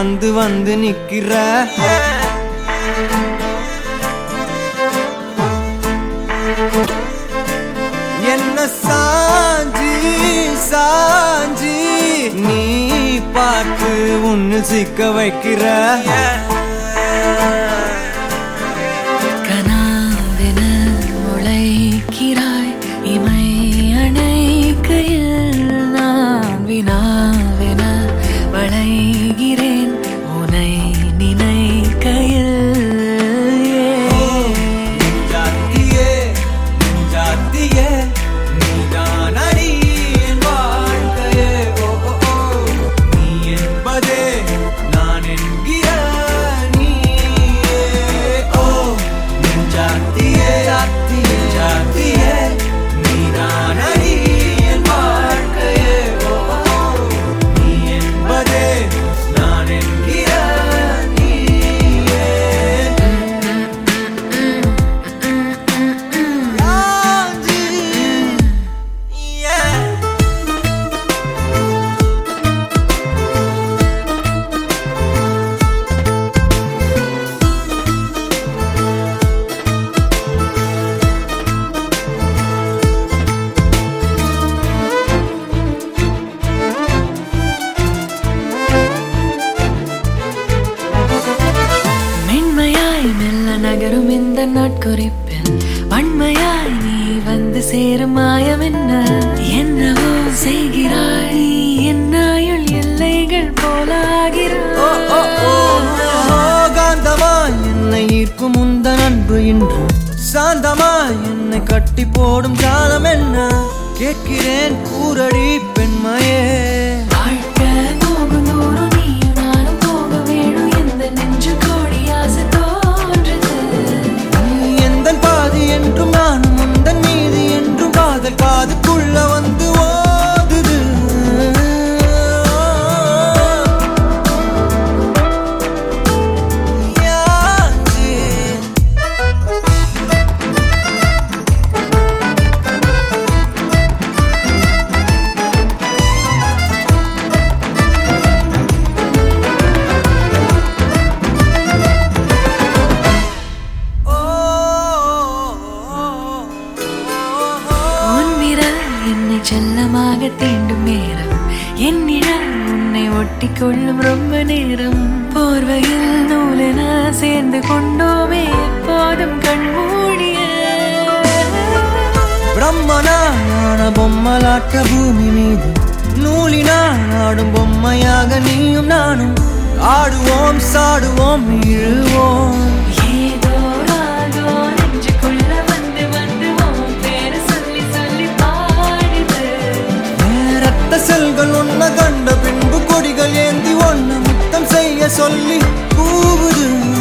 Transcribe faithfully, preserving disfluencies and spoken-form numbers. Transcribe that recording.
வந்து வந்து நிக்கிற என்ன சாஞ்சி சாஞ்சி நீ பார்த்து உன்னு சிக்க வைக்கிற கனாவென முளைக்கிறாய் இமை அணைக்கையில் நான் வினாவென வளைகிறேன் உனை நினைக்கையில் நகரும் இந்த நாட்குறிப்பில் வன்மையாய் நீ வந்து சேரும் மாயம் என்ன என்னவோ செய்கிறாய் என்னாயுள் எல்லைகள் போலாகிறாய் காந்தமாய் என்னை ஈர்க்கும் உந்தன் அன்பு இன்று சாந்தமாய் என்னை கட்டி போடும் காலம் என்ன கேட்கிறேன் கூரடி பெண்மையே வாழ்க்கை போகும் தூரம் நீயும் நானும் போக வேணும் எந்த நெஞ்சு கோடி ஆசை என்றும் நானும் உந்தன் மீது என்றும் காதல் காதுக்குள்ள வந்து ஓதுது என்னை செல்லமாக தீண்டும் நேரம் என்னிடம் உன்னை ஒட்டி கொள்ளும் ரொம்ப நேரம் போர்வையில் நூலென சேர்ந்து கொண்டோமே எப்போதும் கண்மூடிய பிரம்மனான பொம்மலாட்ட பூமி மீது நூலினால் ஆடும் பொம்மையாக நீயும் நானும் ஆடுவோம் சாடுவோம் இழுவோம் ஏதோ ராகோ நெஞ்சுக்குள்ள வந்து வந்து உன் பேரு சொல்லி சொல்லி செல்கள் ஒன்ன கண்ட பின்பு கொடிகள் ஏந்தி ஒன்ன முத்தம் செய்ய சொல்லி கூவுது